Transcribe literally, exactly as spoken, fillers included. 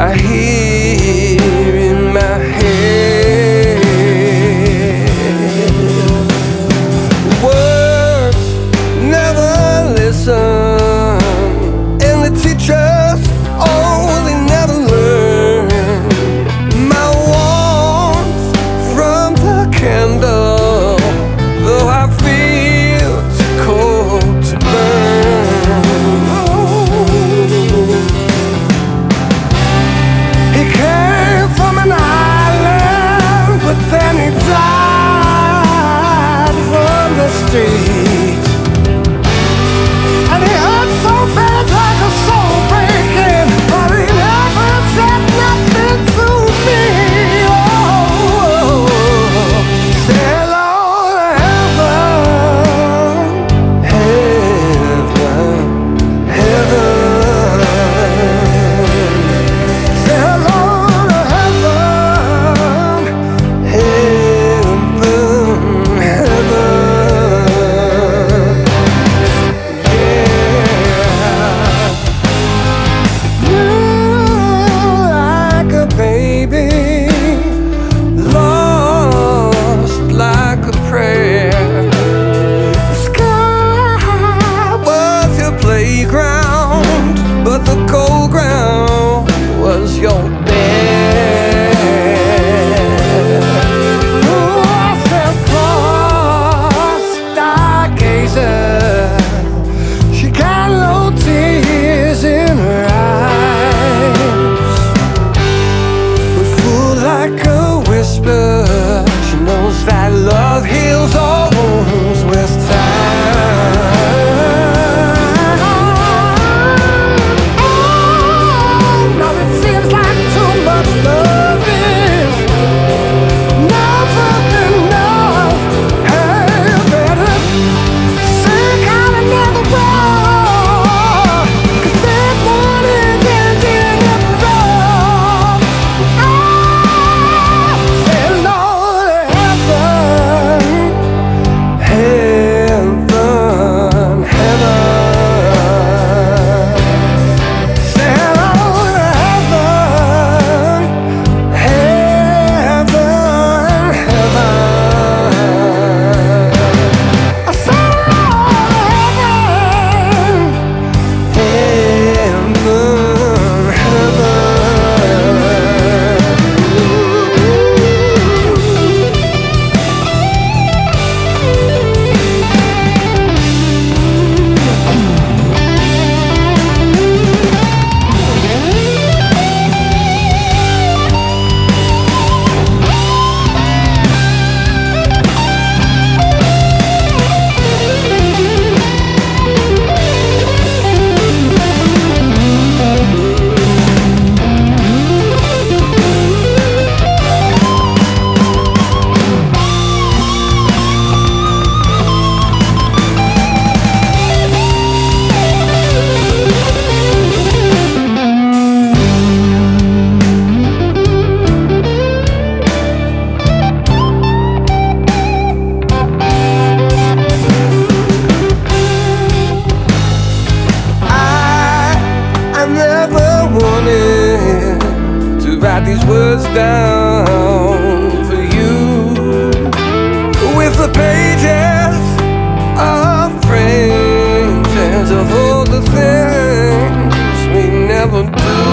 right here in my head. Words never listen, and the teachers, oh, they never learn. My warmth from the candle, though I feel too cold to burn. He came from an island, but then he died from the street. And he hurt so bad like a soul breaking, but he never said nothing to me. Oh, say hello to heaven, heaven, heaven. Say hello to heaven, heaven, heaven. Like a baby, lost like a prayer. The sky was your playground, but the cold ground was your bed. Oh, I fell across stargazer. She got no tears in her eyes, but full like a whisper. She knows that love heals all wounds with time. Oh, now it seems like too much love is never enough. Hey, better seek out another road, 'cause this one is ending up wrong. Oh, say hello to heaven, heaven, heaven. Say hello to heaven, heaven, heaven. I say hello to heaven, I never wanted to write these words down for you, with the pages of phrases of all the things we never do.